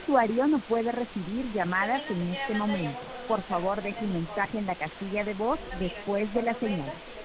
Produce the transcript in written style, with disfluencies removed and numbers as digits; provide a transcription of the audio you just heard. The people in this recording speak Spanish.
usuario no puede recibir llamadas en este momento. Por favor, deje un mensaje en la casilla de voz después de la señal.